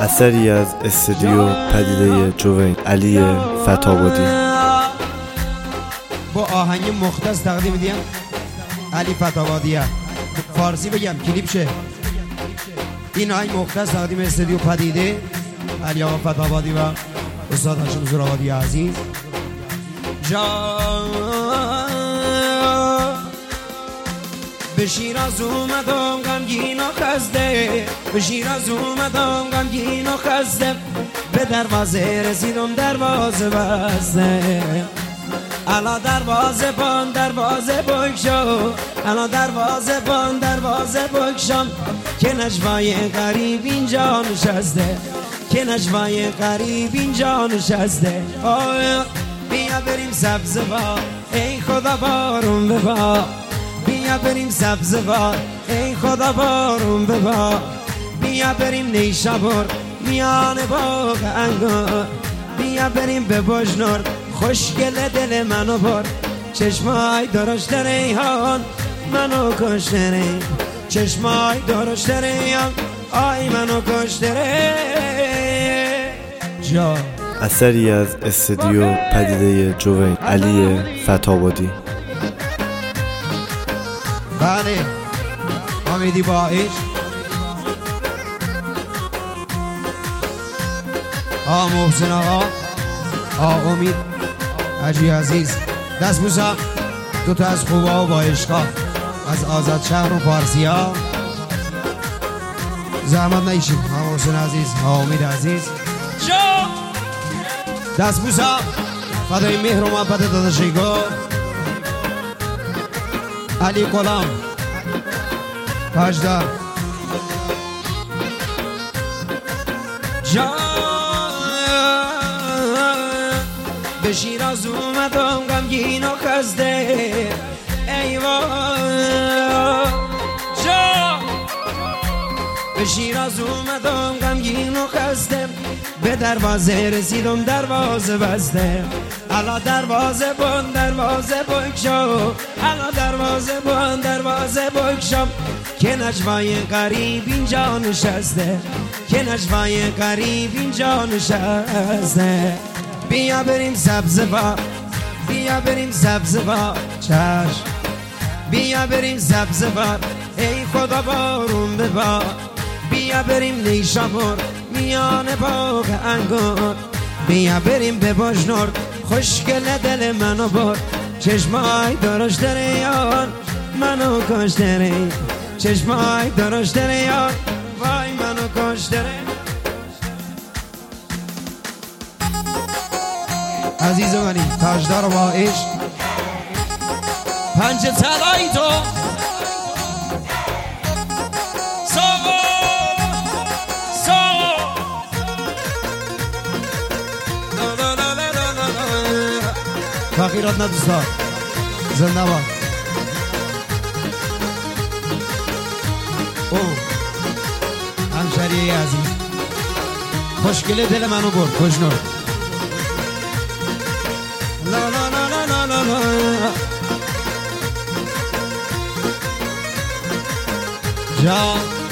اثری از استودیو پدیده جوین علی فتابادی با آهنگ مختص تقدیم دیم علی فتابادی. فارسی بگم کلیپ شه. این آهنگ مختص تقدیم استودیو پدیده علی فتابادی و استاد هاشم زورآبادی عزیز. به شیراز اومدم غمگین و خسته، به شیراز اومدم غمگین و خسته، به دروازه رسیدم دروازه بسته. الا دروازه بگشا، الا دروازه بگشا، که نجوای غریب اینجا نشسته، که نجوای غریب اینجا نشسته. بیا بریم سبزوار ای خدا بارون ببار، بیا بریم سبزوار ای خدا بارون ببار، بیا بریم نیشابور میان باغ انگور، بیا بریم به بجنور خوشگل دل منو بر، چشمای درشت ریحان منو کشته، چشمای درشت ریحان آی منو کشته. جا اثری از استودیو پدیده جوین علی فتابادی. بله امیدی با عشق محسن آقا امید حجی عزیز دست بوسا دوتا از خوبا و با عشقا از آزاد شهر و پارسی ها زحمت نیشید. محسن عزیز امید عزیز دست بوسا فدای مهر و محبت داداشیگو علی غلام تاجدار. به شیراز اومدم غمگین و خسته، ایوان به شیراز اومدم غمگین و خسته، به دروازه رسیدم دروازه بسته. الا دروازه بگشا، الا دروازه بگشا، که نجوای غریب اینجا نشسته، که نجوای غریب اینجا نشسته. بیا بریم سبزوار، بیا بریم سبزوار چشم، بیا بریم سبزوار ای خدا بارون ببار، بیا بریم نیشابور میان باغ انگور، بیا بریم به بجنور خوشگل دل منو بر، چشمای درشت ریحان منو کشته، چشمای درشت ریحان وای منو کشته. عزیز منی تاجدار با عشق پنج طلایی تو فقیرات نه دوستان زنده باد. او همشهری عزیز خوشگل دل منو بر کجنور. لا لا لا لا لا لا جا